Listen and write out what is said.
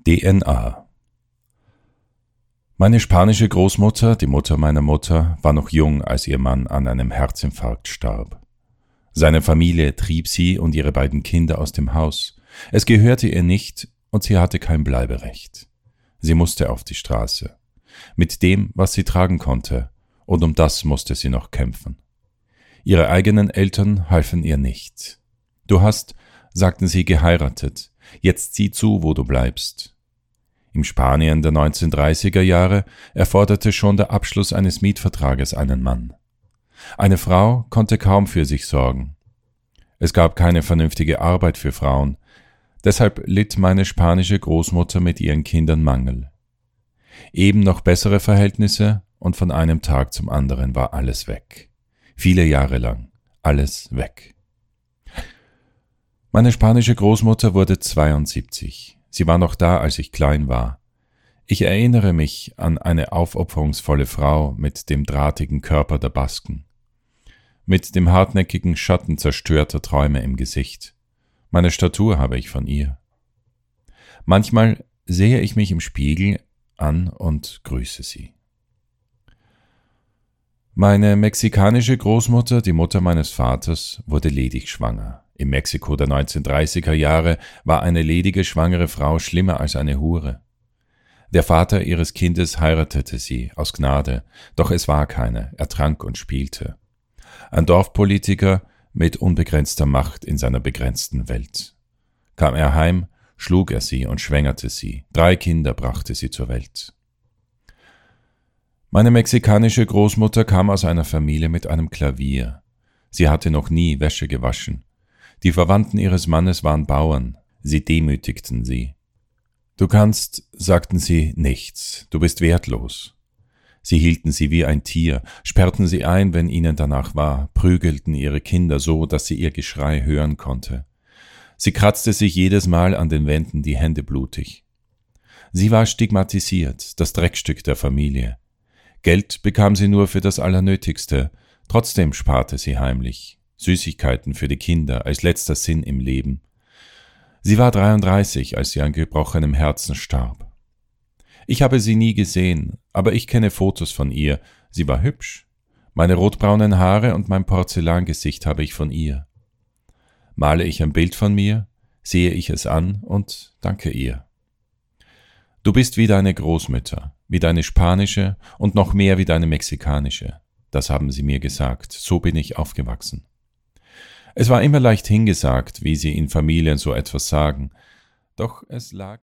DNA. Meine spanische Großmutter, die Mutter meiner Mutter, war noch jung, als ihr Mann an einem Herzinfarkt starb. Seine Familie trieb sie und ihre beiden Kinder aus dem Haus. Es gehörte ihr nicht und sie hatte kein Bleiberecht. Sie musste auf die Straße. Mit dem, was sie tragen konnte, und um das musste sie noch kämpfen. Ihre eigenen Eltern halfen ihr nicht. Du hast, sagten sie, geheiratet. Jetzt sieh zu, wo du bleibst. Im Spanien der 1930er Jahre erforderte schon der Abschluss eines Mietvertrages einen Mann. Eine Frau konnte kaum für sich sorgen. Es gab keine vernünftige Arbeit für Frauen, deshalb litt meine spanische Großmutter mit ihren Kindern Mangel. Eben noch bessere Verhältnisse und von einem Tag zum anderen war alles weg. Viele Jahre lang, alles weg. Meine spanische Großmutter wurde 72. Sie war noch da, als ich klein war. Ich erinnere mich an eine aufopferungsvolle Frau mit dem drahtigen Körper der Basken, mit dem hartnäckigen Schatten zerstörter Träume im Gesicht. Meine Statur habe ich von ihr. Manchmal sehe ich mich im Spiegel an und grüße sie. Meine mexikanische Großmutter, die Mutter meines Vaters, wurde ledig schwanger. Im Mexiko der 1930er Jahre war eine ledige schwangere Frau schlimmer als eine Hure. Der Vater ihres Kindes heiratete sie aus Gnade, doch es war keine, er trank und spielte. Ein Dorfpolitiker mit unbegrenzter Macht in seiner begrenzten Welt. Kam er heim, schlug er sie und schwängerte sie. 3 Kinder brachte sie zur Welt. Meine mexikanische Großmutter kam aus einer Familie mit einem Klavier. Sie hatte noch nie Wäsche gewaschen. Die Verwandten ihres Mannes waren Bauern. Sie demütigten sie. Du kannst, sagten sie, nichts. Du bist wertlos. Sie hielten sie wie ein Tier, sperrten sie ein, wenn ihnen danach war, prügelten ihre Kinder so, dass sie ihr Geschrei hören konnte. Sie kratzte sich jedes Mal an den Wänden die Hände blutig. Sie war stigmatisiert, das Dreckstück der Familie. Geld bekam sie nur für das Allernötigste, trotzdem sparte sie heimlich. Süßigkeiten für die Kinder als letzter Sinn im Leben. Sie war 33, als sie an gebrochenem Herzen starb. Ich habe sie nie gesehen, aber ich kenne Fotos von ihr. Sie war hübsch. Meine rotbraunen Haare und mein Porzellangesicht habe ich von ihr. Male ich ein Bild von mir, sehe ich es an und danke ihr. Du bist wie deine Großmütter, wie deine spanische und noch mehr wie deine mexikanische. Das haben sie mir gesagt, so bin ich aufgewachsen. Es war immer leicht hingesagt, wie sie in Familien so etwas sagen, doch es lag